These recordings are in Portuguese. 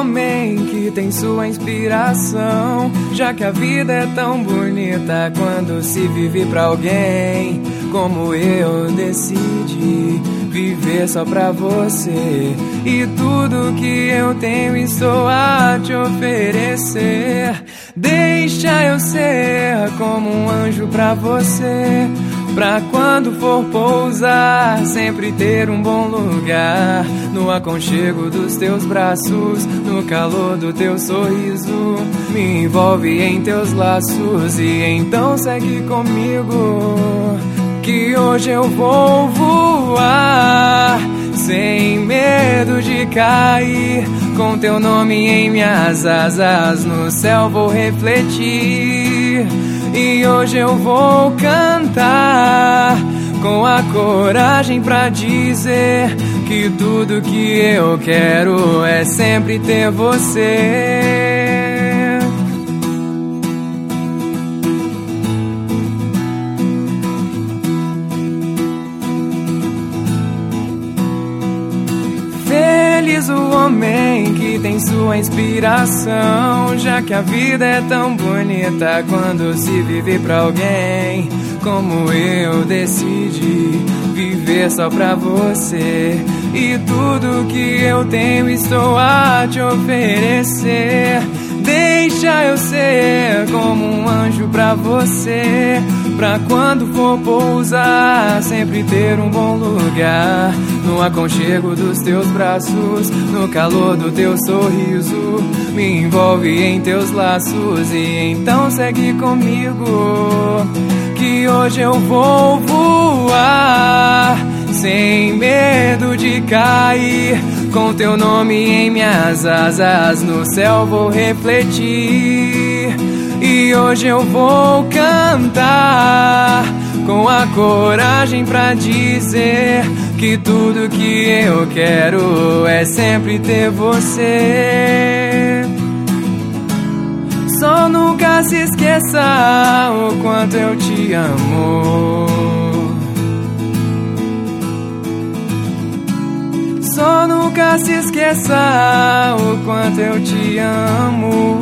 homem que tem sua inspiração, já que a vida é tão bonita quando se vive pra alguém. Como eu decidi viver só pra você, e tudo que eu tenho estou a te oferecer. Deixa eu ser como um anjo pra você, pra quando for pousar sempre ter um bom lugar, no aconchego dos teus braços, no calor do teu sorriso. Me envolve em teus laços e então segue comigo, que hoje eu vou voar sem medo de cair. Com teu nome em minhas asas no céu vou refletir. E hoje eu vou cantar com a coragem pra dizer que tudo que eu quero é sempre ter você. Feliz o homem que tem sua inspiração, já que a vida é tão bonita quando se vive pra alguém. Como eu decidi viver só pra você, e tudo que eu tenho estou a te oferecer. Deixa eu ser como um anjo pra você, pra quando for pousar sempre ter um bom lugar, no aconchego dos teus braços, no calor do teu sorriso. Me envolve em teus laços e então segue comigo, que hoje eu vou voar sem medo de cair. Com teu nome em minhas asas no céu vou refletir. E hoje eu vou cantar com a coragem pra dizer que tudo que eu quero é sempre ter você. Só nunca se esqueça o quanto eu te amo. Só nunca se esqueça o quanto eu te amo.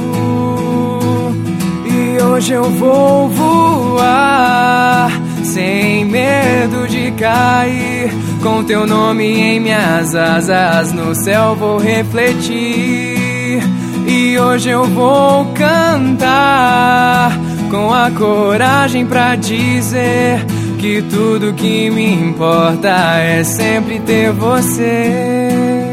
E hoje eu vou voar sem medo de cair. Com teu nome em minhas asas no céu vou refletir. E hoje eu vou cantar com a coragem pra dizer que tudo que me importa é sempre ter você.